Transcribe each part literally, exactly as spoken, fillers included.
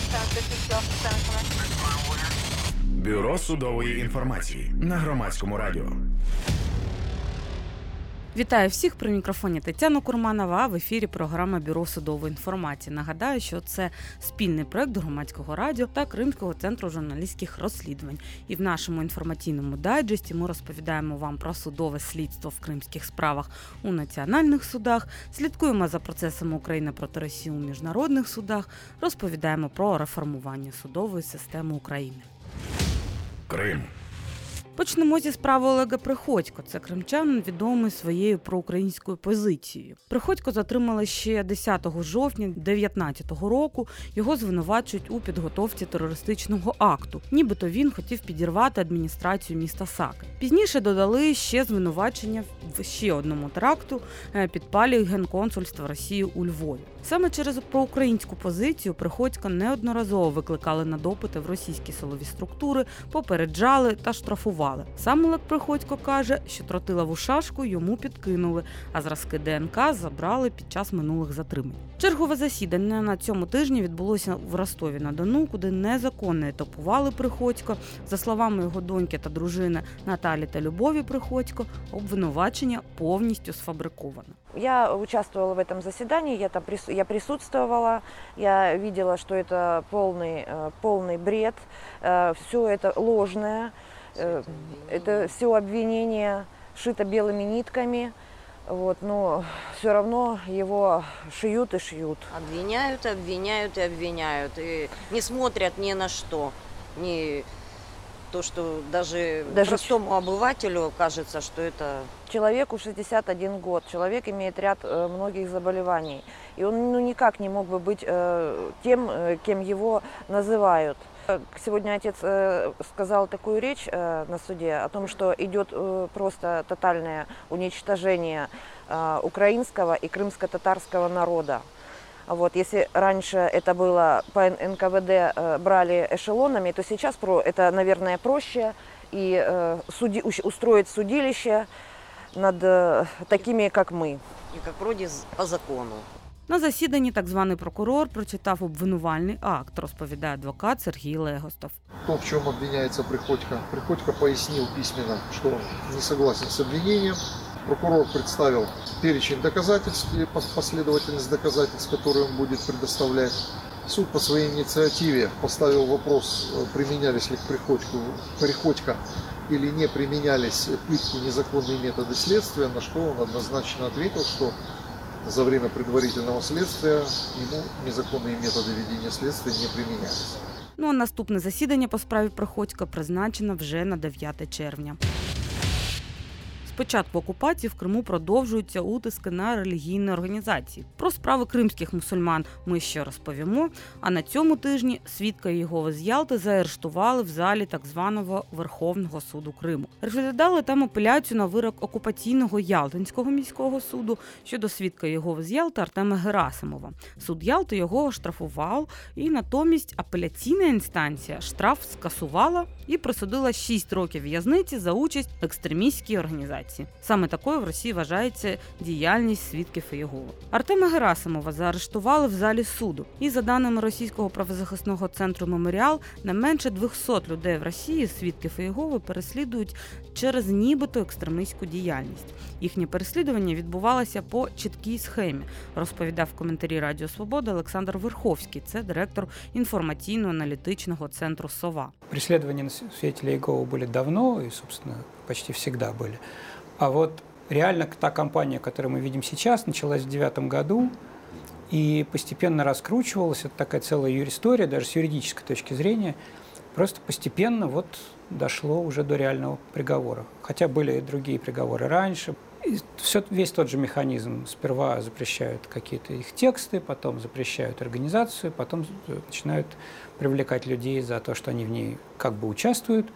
Бюро судової інформації на Громадському радіо. Вітаю всіх, при мікрофоні Тетяна Курманова, в ефірі програма Бюро судової інформації. Нагадаю, що це спільний проект Громадського радіо та Кримського центру журналістських розслідувань. І в нашому інформаційному дайджесті ми розповідаємо вам про судове слідство в кримських справах у національних судах, слідкуємо за процесами України проти Росії у міжнародних судах, розповідаємо про реформування судової системи України. Крим. Почнемо зі справи Олега Приходько. Це кримчанин, відомий своєю проукраїнською позицією. Приходько затримали ще десятого жовтня дев'ятнадцятого року. Його звинувачують у підготовці терористичного акту. Нібито він хотів підірвати адміністрацію міста Саки. Пізніше додали ще звинувачення в ще одному теракту – підпалі генконсульства Росії у Львові. Саме через проукраїнську позицію Приходька неодноразово викликали на допити в російські силові структури, попереджали та штрафували. Сам Олег Приходько каже, що тротилову шашку йому підкинули, а зразки ДНК забрали під час минулих затримань. Чергове засідання на цьому тижні відбулося в Ростові-на-Дону, куди незаконно етапували Приходько. За словами його доньки та дружини Наталі та Любові Приходько, обвинувачення повністю сфабриковано. Я участвовала в этом заседании, я, там прису... я присутствовала, я видела, что это полный, полный бред, все это ложное, это все обвинение шито белыми нитками, вот, но все равно его шьют и шьют. Обвиняют, обвиняют и обвиняют, и не смотрят ни на что, ни... То, что даже, даже простому обывателю кажется, что это... Человеку шестьдесят один год, человек имеет ряд э, многих заболеваний, и он ну, никак не мог бы быть э, тем, э, кем его называют. Сегодня отец э, сказал такую речь э, на суде о том, что идет э, просто тотальное уничтожение э, украинского и крымско-татарского народа. Вот, если раньше это было по эн ка вэ дэ э, брали эшелонами, то сейчас про, это, наверное, проще и э, суди, устроить судилище над э, такими, как мы. И как вроде по закону. На засіданні так званий прокурор прочитав обвинувальний акт, розповідає адвокат Сергій Легостов. То, в чем обвиняется Приходько, Приходько пояснил письменно, что не согласен с обвинением. Прокурор представил перечень доказательств и последовательность доказательств, которые он будет предоставлять. Суд по своей инициативе поставил вопрос, применялись ли к Приходько, Приходько или не применялись пытки, незаконные методы следствия, на что он однозначно ответил, что за время предварительного следствия ему незаконные методы ведения следствия не применялись. Ну а наступне засідання по справі Приходька призначено вже на дев'яте червня. З початку окупації в Криму продовжуються утиски на релігійні організації. Про справи кримських мусульман ми ще розповімо, а на цьому тижні свідка Єгови з Ялти заарештували в залі так званого Верховного суду Криму. Розглядали там апеляцію на вирок окупаційного Ялтинського міського суду щодо свідка Єгови з Ялти Артема Герасимова. Суд Ялти його штрафував, і натомість апеляційна інстанція штраф скасувала і присудила шість років в'язниці за участь в екстремістській організації. Саме такою в Росії вважається діяльність свідків Єгови. Артема Герасимова заарештували в залі суду. І за даними російського правозахисного центру «Меморіал», не менше двохсот людей в Росії свідків Єгови переслідують через нібито екстремістську діяльність. Їхнє переслідування відбувалося по чіткій схемі, розповідав в коментарі Радіо Свобода Олександр Верховський, це директор інформаційно-аналітичного центру «Сова». Преследования свидетелей Иеговы были давно и, собственно, почти всегда были. А вот реально та кампания, которую мы видим сейчас, началась в девятом году и постепенно раскручивалась. Это такая целая юристория, даже с юридической точки зрения. Просто постепенно вот дошло уже до реального приговора. Хотя были и другие приговоры раньше. И все, весь тот же механизм. Сперва запрещают какие-то их тексты, потом запрещают организацию, потом начинают привлекать людей за то, что они в ней как бы участвуют.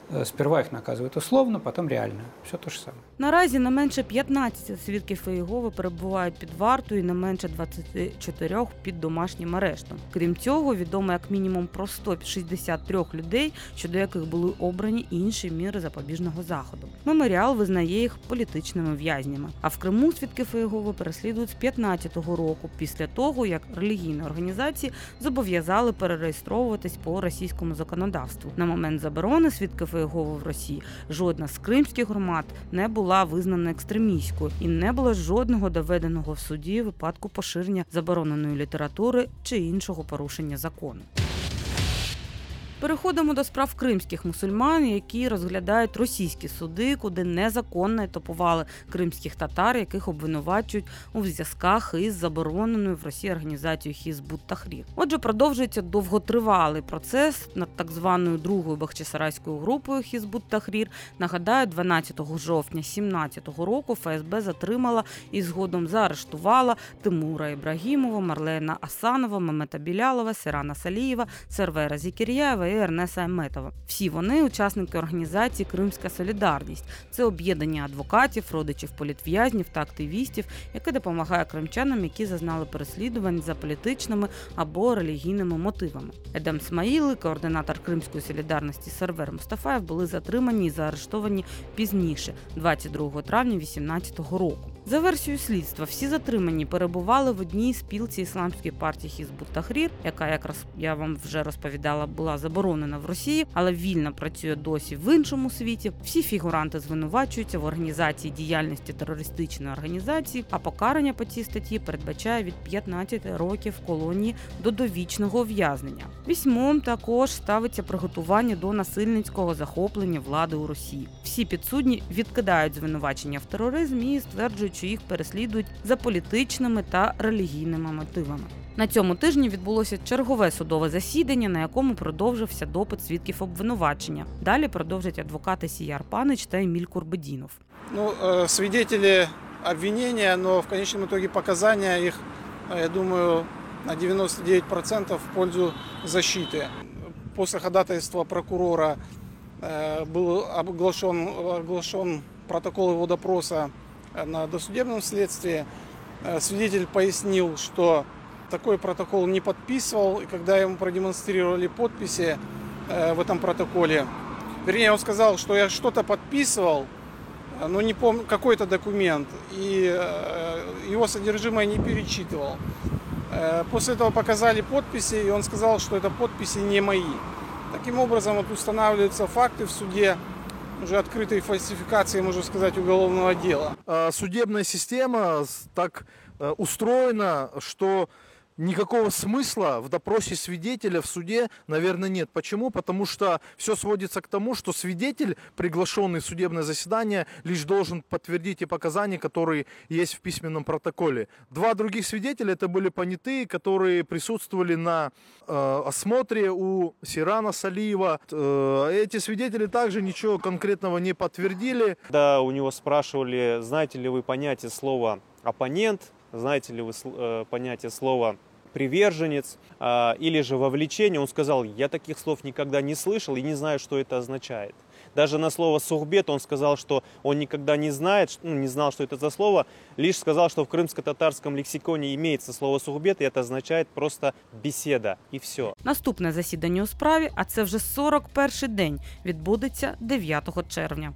Сперва їх наказують условно, потім реально. Все те ж саме. Наразі не менше п'ятнадцяти свідків Ієгови перебувають під вартою і не менше двадцяти чотирьох під домашнім арештом. Крім цього, відомо як мінімум про сто шістдесят три людей, щодо яких були обрані інші міри запобіжного заходу. Меморіал визнає їх політичними в'язнями. А в Криму свідків Ієгови переслідують з п'ятнадцятого року, після того, як релігійні організації зобов'язали перереєстровуватись по російському законодавству. На момент заборони свідків Ієгови в Росії жодна з кримських громад не була визнана екстремістською і не було жодного доведеного в суді випадку поширення забороненої літератури чи іншого порушення закону. Переходимо до справ кримських мусульман, які розглядають російські суди, куди незаконно етапували кримських татар, яких обвинувачують у зв'язках із забороненою в Росії організацією Хізб ут-Тахрір. Отже, продовжується довготривалий процес над так званою другою бахчисарайською групою Хізб ут-Тахрір. Нагадаю, дванадцятого жовтня сімнадцятого року еф ес бе затримала і згодом заарештувала Тимура Ібрагімова, Марлена Асанова, Мемета Білялова, Сирана Салієва, Сервера Зікір'яєва і Ернеса Еметова. Всі вони – учасники організації «Кримська солідарність». Це об'єднання адвокатів, родичів політв'язнів та активістів, яке допомагає кримчанам, які зазнали переслідувань за політичними або релігійними мотивами. Едем Смаїл, координатор «Кримської солідарності» Сервер Мустафаєв були затримані і заарештовані пізніше, двадцять другого травня дві тисячі вісімнадцятого року. За версією слідства, всі затримані перебували в одній спілці ісламської партії Хізб ут-Тахрір, яка, як я вам вже розповідала, була заборонена в Росії, але вільно працює досі в іншому світі. Всі фігуранти звинувачуються в організації діяльності терористичної організації, а покарання по цій статті передбачає від п'ятнадцяти років колонії до довічного ув'язнення. Вісьмом також ставиться приготування до насильницького захоплення влади у Росії. Всі підсудні відкидають звинувачення в тероризмі і стверджують, що їх переслідують за політичними та релігійними мотивами. На цьому тижні відбулося чергове судове засідання, на якому продовжився допит свідків обвинувачення. Далі продовжать адвокати Сіяр Панич та Еміль Курбедінов. Ну, свидетели обвинения, но в конечном итоге показания их, я думаю, на девяносто девять процентов в пользу защиты. После ходатайства прокурора был оглашен, оглашен протокол его допроса на досудебном следствии. Свидетель пояснил, что такой протокол не подписывал, и когда ему продемонстрировали подписи в этом протоколе, вернее, он сказал, что я что-то подписывал, но не помню, какой-то документ, и его содержимое не перечитывал. После этого показали подписи, и он сказал, что это подписи не мои. Таким образом, вот устанавливаются факты в суде уже открытой фальсификации, можно сказать, уголовного дела. Судебная система так устроена, что никакого смысла в допросе свидетеля в суде, наверное, нет. Почему? Потому что все сводится к тому, что свидетель, приглашенный в судебное заседание, лишь должен подтвердить те показания, которые есть в письменном протоколе. Два других свидетеля это были понятые, которые присутствовали на э, осмотре у Сирана Салиева. Э, эти свидетели также ничего конкретного не подтвердили. Когда у него спрашивали, знаете ли вы понятие слова «оппонент», знаете ли вы э, понятие слова «приверженец» э, или же «вовлечение», он сказал, я таких слов никогда не слышал и не знаю, что это означает. Даже на слово «сухбет» он сказал, что он никогда не знает, ну, не знал, что это за слово, лишь сказал, что в крымско-татарском лексиконе имеется слово «сухбет», и это означает просто «беседа», и все. Наступне засідання у справі, а це вже сорок перший день, відбудеться дев'ятого червня.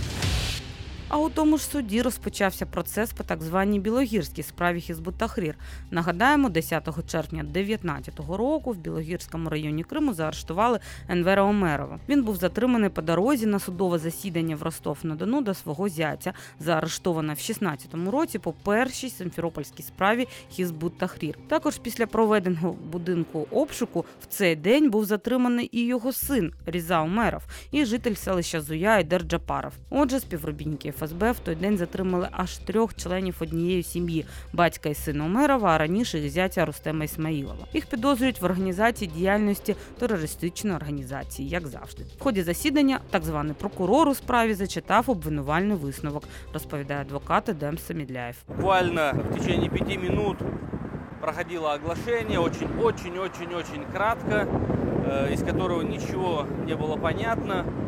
А у тому ж суді розпочався процес по так званій Білогірській справі Хізб ут-Тахрір. Нагадаємо, десятого червня дев'ятнадцятого року в Білогірському районі Криму заарештували Енвера Омерова. Він був затриманий по дорозі на судове засідання в Ростов-на-Дону до свого зятя, заарештована в шістнадцятому році по першій симферопольській справі Хізб ут-Тахрір. Також після проведеного будинку обшуку в цей день був затриманий і його син Різа Омеров, і житель селища Зуя Айдер Джапаров. Отже, співробітники еф ес бе в той день затримали аж трьох членів однієї сім'ї – батька і сина Омерова, а раніше їх зятя Рустема Ісмаїлова. Їх підозрюють в організації діяльності терористичної організації, як завжди. В ході засідання так званий прокурор у справі зачитав обвинувальний висновок, розповідає адвокат Едем Самідляєв. Буквально в течение пяти минут проходило оглашение, очень-очень-очень-очень кратко, из которого ничего не было понятно.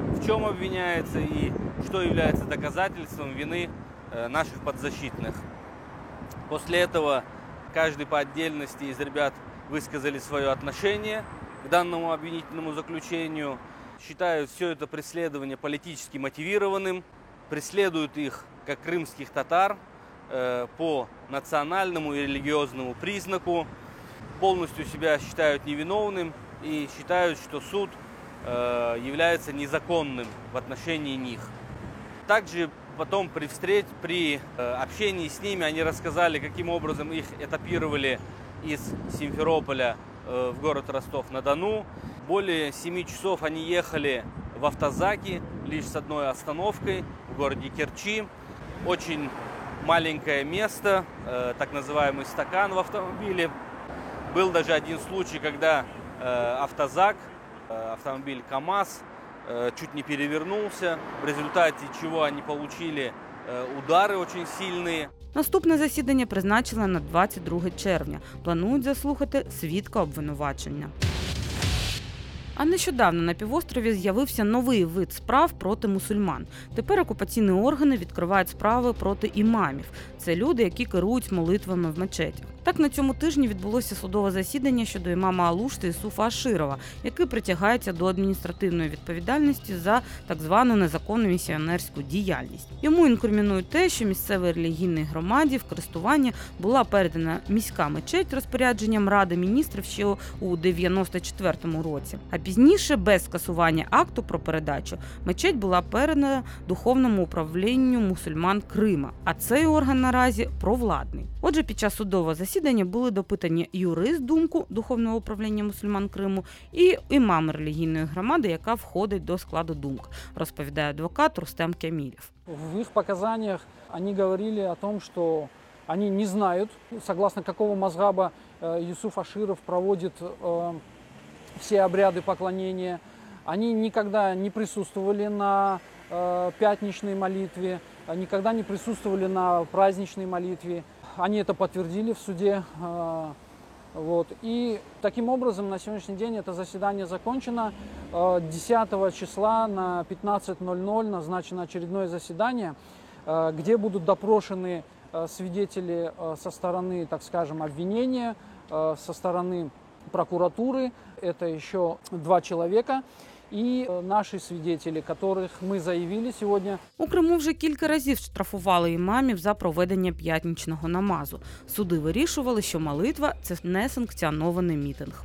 в чем обвиняется и что является доказательством вины наших подзащитных. После этого каждый по отдельности из ребят высказали свое отношение к данному обвинительному заключению. Считают все это преследование политически мотивированным, преследуют их как крымских татар э, по национальному и религиозному признаку, полностью себя считают невиновным и считают, что суд э, является незаконным в отношении них. Также потом при встреч, при э, общении с ними они рассказали, каким образом их этапировали из Симферополя э, в город Ростов-на-Дону. Более семи часов они ехали в автозаке, лишь с одной остановкой в городе Керчи. Очень маленькое место, э, так называемый стакан в автомобиле. Был даже один случай, когда э, автозак, э, автомобиль КАМАЗ, э, чуть не перевернулся, в результате чего они получили э, удары очень сильные. Наступне засідання призначили на двадцять друге червня. Планують заслухати свідка обвинувачення. А нещодавно на півострові з'явився новий вид справ проти мусульман. Тепер окупаційні органи відкривають справи проти імамів. Це люди, які керують молитвами в мечетях. Так, на цьому тижні відбулося судове засідання щодо імама Алушти Ісуфа Аширова, який притягається до адміністративної відповідальності за так звану незаконну місіонерську діяльність. Йому інкримінують те, що місцевій релігійній громаді в користування була передана міська мечеть розпорядженням Ради міністрів ще у дев'яносто четвертому році. А пізніше, без скасування акту про передачу, мечеть була передана духовному управлінню мусульман Крима, а цей орган наразі провладний. Отже, під час судового засідання були допитані юрист Думку Духовного управління мусульман Криму і імам релігійної громади, яка входить до складу Думк, розповідає адвокат Рустем Кемілєв. В их показаниях они говорили о том, что они не знают, согласно какого мазгаба Юсуф Аширов проводит все обряды поклонения. Они никогда не присутствовали на пятничной молитве, никогда не присутствовали на праздничной молитве. Они это подтвердили в суде. Вот. И таким образом на сегодняшний день это заседание закончено. десятого числа на пятнадцать ноль ноль назначено очередное заседание, где будут допрошены свидетели со стороны, так скажем, обвинения, со стороны прокуратуры. Это еще два человека. І наші свідетелі, яких ми заявили сьогодні. У Криму вже кілька разів штрафували імамів за проведення п'ятничного намазу. Суди вирішували, що молитва – це несанкціонований мітинг.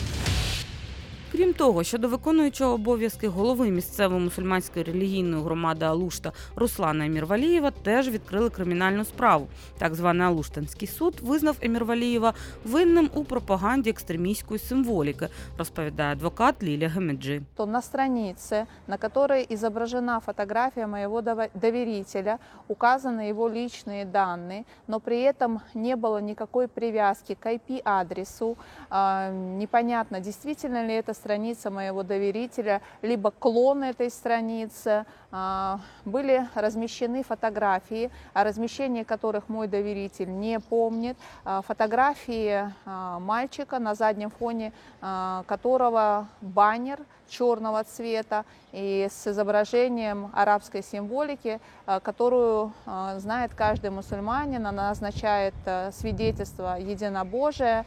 Крім того, щодо виконуючого обов'язки голови місцевої мусульманської релігійної громади Алушта Руслана Емірвалієва теж відкрили кримінальну справу. Так званий Алуштинський суд визнав Емірвалієва винним у пропаганді екстремістської символіки, розповідає адвокат Лілія Гемеджи. На странице, на которой изображена фотография моего доверителя, указаны его личные данные, но при этом не было никакой привязки к ай пи-адресу. Непонятно, действительно ли это страница моего доверителя, либо клон этой страницы. Были размещены фотографии, о размещении которых мой доверитель не помнит. Фотографии мальчика, на заднем фоне которого баннер черного цвета и с изображением арабской символики, которую знает каждый мусульманин. Она означает свидетельство единобожия.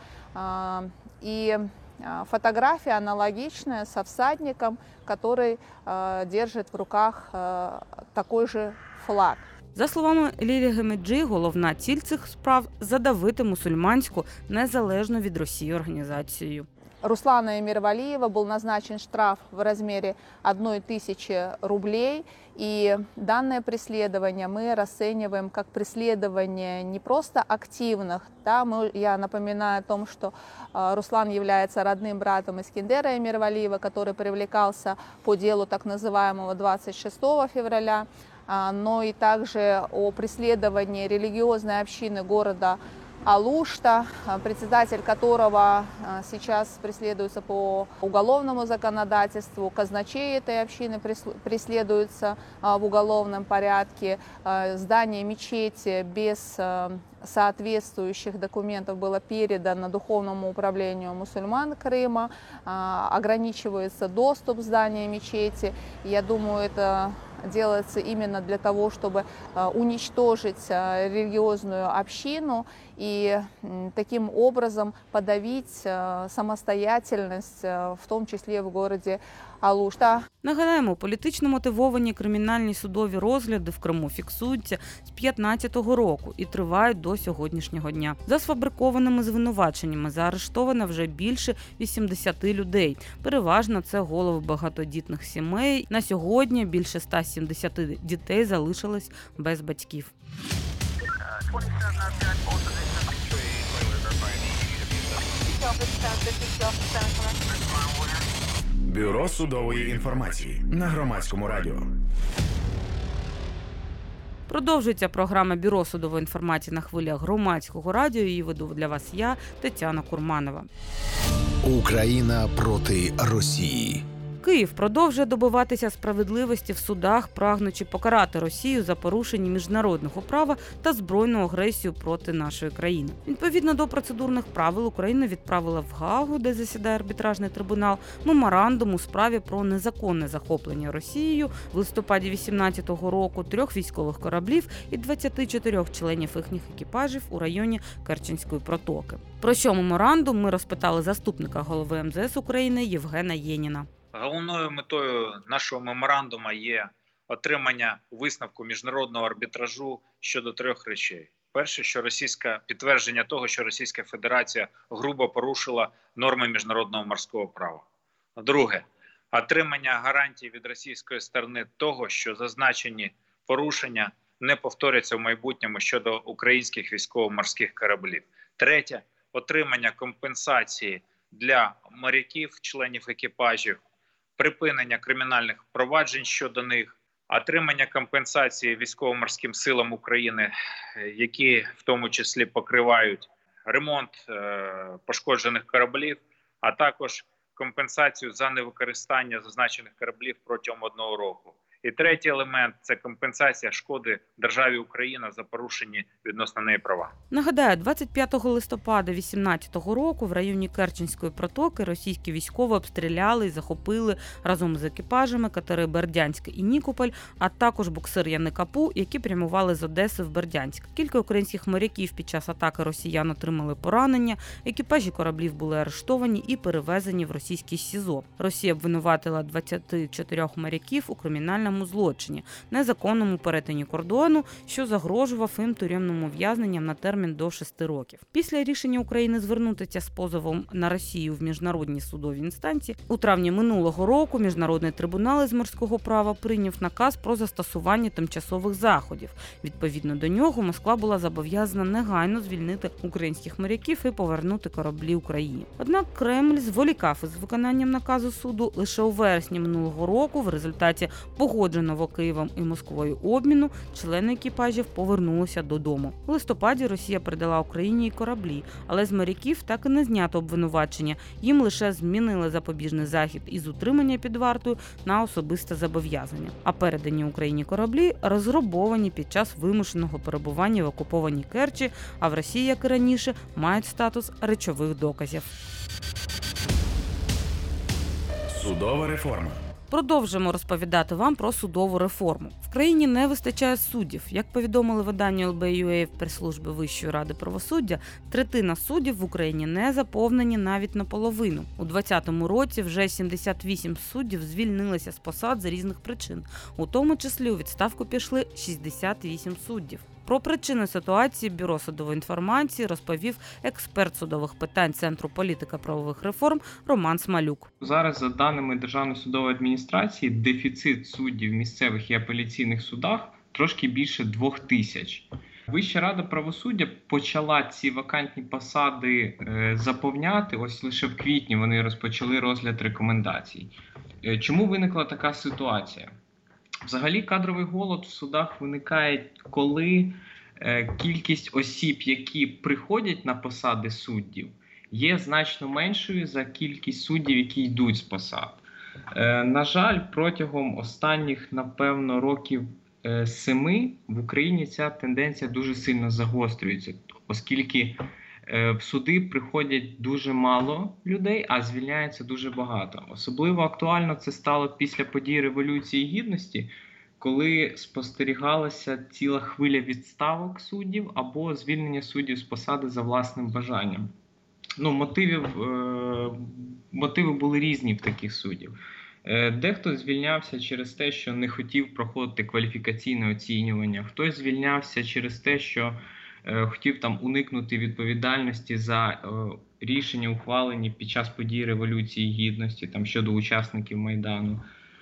И фотография аналогичная со всадником, который э, держит в руках э, такой же флаг. За словами Лілії Гемеджи, головна ціль цих справ – задавити мусульманську незалежну від Росії організацію. Руслана Эмирвалиева был назначен штраф в размере одной тысячи рублей. И данное преследование мы расцениваем как преследование не просто активных. Да, мы, я напоминаю о том, что э, Руслан является родным братом Искендера Эмирвалиева, который привлекался по делу так называемого двадцать шестого февраля, э, но и также о преследовании религиозной общины города Алушта, председатель которого сейчас преследуется по уголовному законодательству, казначей этой общины преследуется в уголовном порядке, здание мечети без соответствующих документов было передано Духовному управлению мусульман Крыма, ограничивается доступ в здание мечети. Я думаю, это делается именно для того, чтобы уничтожить религиозную общину и таким образом подавить самостоятельность, в том числе в городе Алушта. Нагадаємо, політично мотивовані кримінальні судові розгляди в Криму фіксуються з п'ятнадцятого року і тривають до сьогоднішнього дня. За сфабрикованими звинуваченнями заарештовано вже більше вісімдесяти людей. Переважно це голови багатодітних сімей. На сьогодні більше ста сімдесяти дітей залишились без батьків. Бюро судової інформації на Громадському радіо. Продовжується програма Бюро судової інформації на хвилях Громадського радіо. Її веду для вас я, Тетяна Курманова. Україна проти Росії. Київ продовжує добиватися справедливості в судах, прагнучи покарати Росію за порушення міжнародного права та збройну агресію проти нашої країни. Відповідно до процедурних правил, Україна відправила в Гаагу, де засідає арбітражний трибунал, меморандум у справі про незаконне захоплення Росією в листопаді вісімнадцятого року трьох військових кораблів і двадцяти чотирьох членів їхніх екіпажів у районі Керченської протоки. Про що меморандум ми розпитали заступника голови ем зет ес України Євгена Єніна. Головною метою нашого меморандуму є отримання висновку міжнародного арбітражу щодо трьох речей. Перше, що російська підтвердження того, що Російська Федерація грубо порушила норми міжнародного морського права. Друге, отримання гарантій від російської сторони того, що зазначені порушення не повторяться в майбутньому щодо українських військово-морських кораблів. Третє, отримання компенсації для моряків, членів екіпажів, припинення кримінальних проваджень щодо них, отримання компенсації військово-морським силам України, які в тому числі покривають ремонт пошкоджених кораблів, а також компенсацію за невикористання зазначених кораблів протягом одного року. І третій елемент – це компенсація шкоди державі Україна за порушені відносно неї права. Нагадаю, двадцять п'ятого листопада вісімнадцятого року в районі Керченської протоки російські військові обстріляли і захопили разом з екіпажами катери Бердянськ і Нікополь, а також буксир Яни-Капу, які прямували з Одеси в Бердянськ. Кілька українських моряків під час атаки росіян отримали поранення, екіпажі кораблів були арештовані і перевезені в російський СІЗО. Росія обвинуватила двадцяти чотирьох моряків у кримінальному злочині, незаконному перетині кордону, що загрожував їм тюремним ув'язненням на термін до шести років. Після рішення України звернутися з позовом на Росію в міжнародні судові інстанції, у травні минулого року Міжнародний трибунал із морського права прийняв наказ про застосування тимчасових заходів. Відповідно до нього Москва була зобов'язана негайно звільнити українських моряків і повернути кораблі Україні. Однак Кремль зволікав із виконанням наказу суду. Лише у вересні минулого року в результаті погодженого Києвом і Москвою обміну члени екіпажів повернулися додому. У листопаді Росія передала Україні і кораблі, але з моряків так і не знято обвинувачення. Їм лише змінили запобіжний захід із утримання під вартою на особисте зобов'язання. А передані Україні кораблі розграбовані під час вимушеного перебування в окупованій Керчі, а в Росії, як і раніше, мають статус речових доказів. Судова реформа. Продовжимо розповідати вам про судову реформу. В країні не вистачає суддів. Як повідомили виданню ел бе ю ей в прес-службі Вищої ради правосуддя, третина суддів в Україні не заповнені навіть наполовину. У двадцятому році вже сімдесят вісім суддів звільнилися з посад з різних причин. У тому числі у відставку пішли шістдесят вісім суддів. Про причини ситуації Бюро судової інформації розповів експерт судових питань Центру політико-правових реформ Роман Смалюк. Зараз, за даними Державної судової адміністрації, дефіцит суддів в місцевих і апеляційних судах трошки більше двох тисяч. Вища рада правосуддя почала ці вакантні посади заповняти, ось лише в квітні вони розпочали розгляд рекомендацій. Чому виникла така ситуація? Взагалі кадровий голод в судах виникає, коли кількість осіб, які приходять на посади суддів, є значно меншою за кількість суддів, які йдуть з посад. На жаль, протягом останніх, напевно, років семи в Україні ця тенденція дуже сильно загострюється, оскільки в суди приходять дуже мало людей, а звільняється дуже багато. Особливо актуально це стало після подій Революції Гідності, коли спостерігалася ціла хвиля відставок суддів або звільнення суддів з посади за власним бажанням. Ну, мотивів, е, мотиви були різні в таких суддів. Е, дехто звільнявся через те, що не хотів проходити кваліфікаційне оцінювання, хтось звільнявся через те, що е, хотів там уникнути відповідальності за е, рішення, ухвалені під час подій Революції Гідності там, щодо учасників Майдану.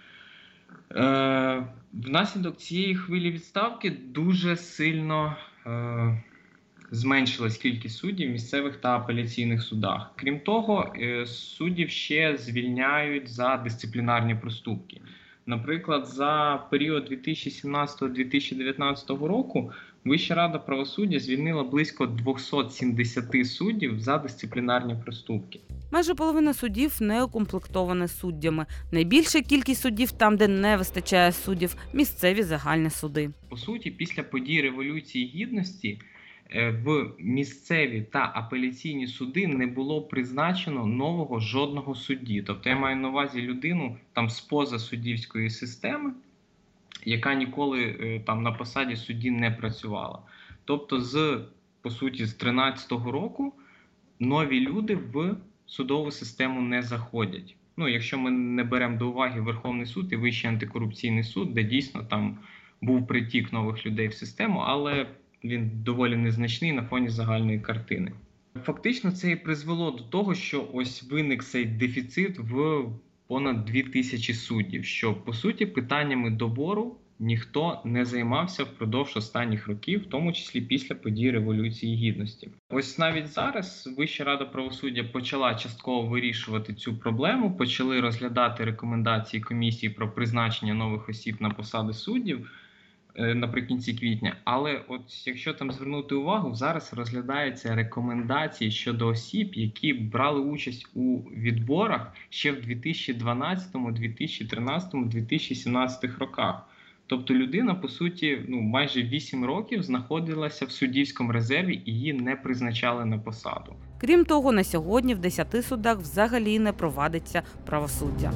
Е, внаслідок цієї хвилі відставки дуже сильно е, зменшилась кількість суддів в місцевих та апеляційних судах. Крім того, е, суддів ще звільняють за дисциплінарні проступки. Наприклад, за період дві тисячі сімнадцятого - дві тисячі дев'ятнадцятого року Вища рада правосуддя звільнила близько двісті сімдесят суддів за дисциплінарні проступки. Майже половина судів не укомплектована суддями. Найбільша кількість суддів там, де не вистачає суддів – місцеві загальні суди. По суті, після подій Революції Гідності в місцеві та апеляційні суди не було призначено нового жодного судді. Тобто я маю на увазі людину там з-поза суддівської системи, яка ніколи там на посаді судді не працювала. Тобто, з, по суті, з тринадцятого року нові люди в судову систему не заходять. Ну, якщо ми не беремо до уваги Верховний суд і Вищий антикорупційний суд, де дійсно там був притік нових людей в систему, але він доволі незначний на фоні загальної картини. Фактично це і призвело до того, що ось виник цей дефіцит в понад дві тисячі суддів, що, по суті, питаннями добору ніхто не займався впродовж останніх років, в тому числі після подій Революції Гідності. Ось навіть зараз Вища рада правосуддя почала частково вирішувати цю проблему, почали розглядати рекомендації комісії про призначення нових осіб на посади суддів наприкінці квітня. Але от якщо там звернути увагу, зараз розглядаються рекомендації щодо осіб, які брали участь у відборах ще в дві тисячі дванадцятому, дві тисячі тринадцятому, дві тисячі сімнадцятому роках. Тобто людина, по суті, ну, майже вісім років знаходилася в суддівському резерві і її не призначали на посаду. Крім того, на сьогодні в десяти судах взагалі не провадиться правосуддя.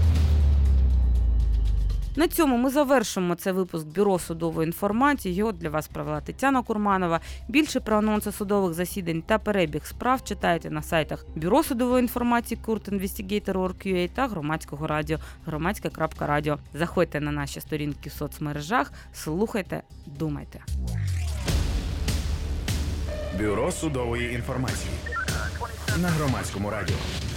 На цьому ми завершимо цей випуск Бюро судової інформації. Його для вас провела Тетяна Курманова. Більше про анонси судових засідань та перебіг справ читайте на сайтах Бюро судової інформації Court Investigator точка орг точка ю а та Громадського радіо громадське крапка радіо. Заходьте на наші сторінки в соцмережах, слухайте, думайте. Бюро судової інформації на Громадському радіо.